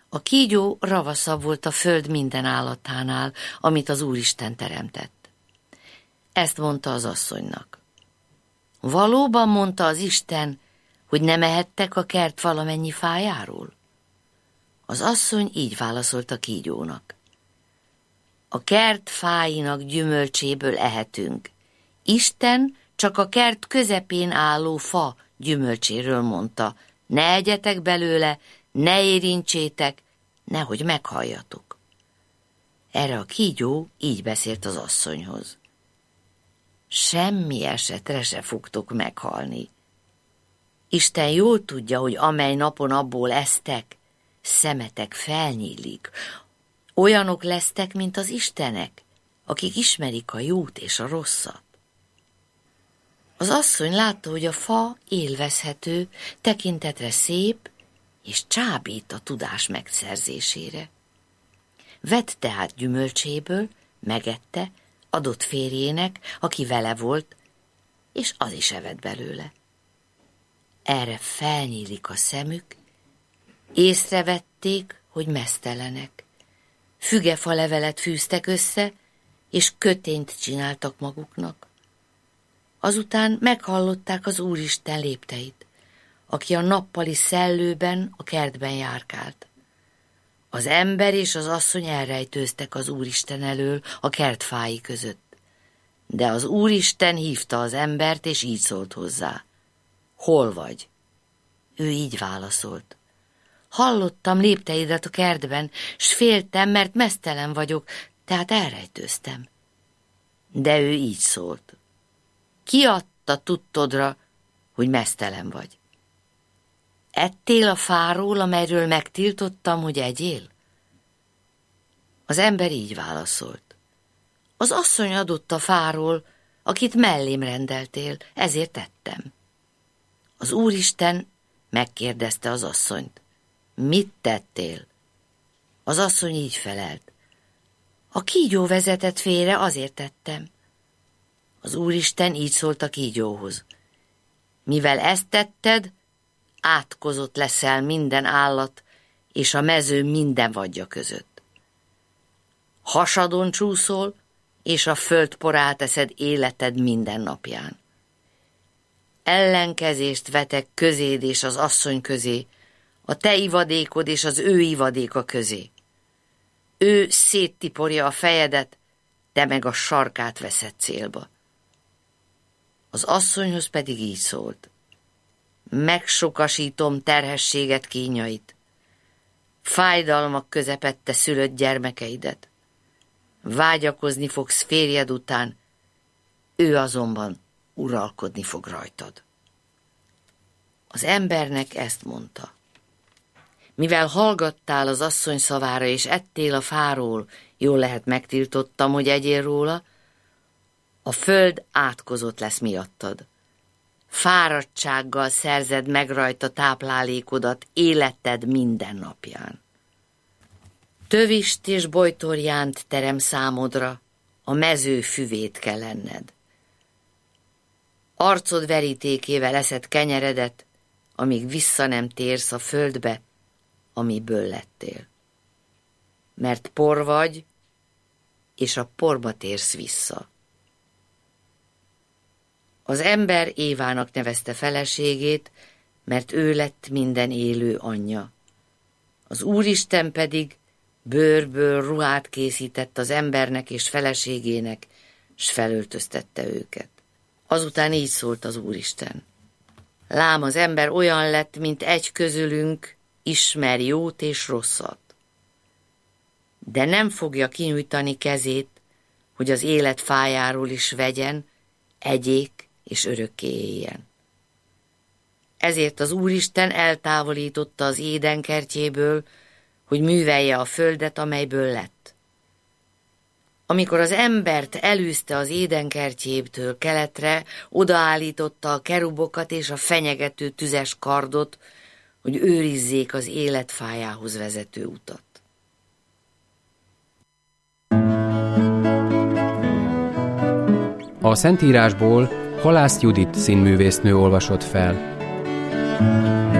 A kígyó ravaszabb volt a föld minden állatánál, amit az Úristen teremtett. Ezt mondta az asszonynak. Valóban mondta az Isten, hogy nem ehettek a kert valamennyi fájáról? Az asszony így válaszolt a kígyónak. A kert fáinak gyümölcséből ehetünk. Isten csak a kert közepén álló fa gyümölcséről mondta. Ne egyetek belőle, ne érintsétek, nehogy meghalljatok. Erre a kígyó így beszélt az asszonyhoz. Semmi esetre se fogtok meghalni. Isten jól tudja, hogy amely napon abból esztek, szemetek felnyílik. Olyanok lesztek, mint az istenek, akik ismerik a jót és a rosszat. Az asszony látta, hogy a fa élvezhető, tekintetre szép, és csábít a tudás megszerzésére. Vett tehát gyümölcséből, megette, adott férjének, aki vele volt, és az is evett belőle. Erre felnyílik a szemük, észrevették, hogy meztelenek. Fügefa levelet fűztek össze, és kötényt csináltak maguknak. Azután meghallották az Úristen lépteit, aki a nappali szellőben a kertben járkált. Az ember és az asszony elrejtőztek az Úristen elől a kertfái között. De az Úristen hívta az embert, és így szólt hozzá. Hol vagy? Ő így válaszolt. Hallottam lépteidet a kertben, s féltem, mert meztelen vagyok, tehát elrejtőztem. De ő így szólt. Ki adta tudtodra, hogy meztelen vagy? Ettél a fáról, amelyről megtiltottam, hogy egyél? Az ember így válaszolt. Az asszony adott a fáról, akit mellém rendeltél, ezért ettem. Az Úristen megkérdezte az asszonyt. Mit tettél? Az asszony így felelt. A kígyó vezetett félre, azért tettem. Az Úristen így szólt a kígyóhoz. Mivel ezt tetted, átkozott leszel minden állat és a mező minden vadja között. Hasadon csúszol, és a föld porát eszed életed minden napján. Ellenkezést vetek közéd és az asszony közé, a te ivadékod és az ő ivadéka közé. Ő széttiporja a fejedet, te meg a sarkát veszed célba. Az asszonyhoz pedig így szólt. Megsokasítom terhességet kínjait. Fájdalmak közepette szülött gyermekeidet. Vágyakozni fogsz férjed után, ő azonban uralkodni fog rajtad. Az embernek ezt mondta. Mivel hallgattál az asszony szavára, és ettél a fáról, jól lehet megtiltottam, hogy egyél róla, a föld átkozott lesz miattad. Fáradtsággal szerzed meg rajta táplálékodat életed minden napján. Tövist és bojtorjánt terem számodra, a mező füvét kell enned. Arcod verítékével eszed kenyeredet, amíg vissza nem térsz a földbe, amiből lettél. Mert por vagy, és a porba térsz vissza. Az ember Évának nevezte feleségét, mert ő lett minden élő anyja. Az Úristen pedig bőrből ruhát készített az embernek és feleségének, s felöltöztette őket. Azután így szólt az Úristen. Lám, az ember olyan lett, mint egy közülünk, ismer jót és rosszat. De nem fogja kinyújtani kezét, hogy az élet fájáról is vegyen, egyék és örökké éljen. Ezért az Úristen eltávolította az Éden kertjéből, hogy művelje a földet, amelyből lett. Amikor az embert elűzte az Éden kertjébtől keletre, odaállította a kerubokat és a fenyegető tüzes kardot, hogy őrizzék az életfájához vezető utat. A Szentírásból Halász Judit színművésznő olvasott fel.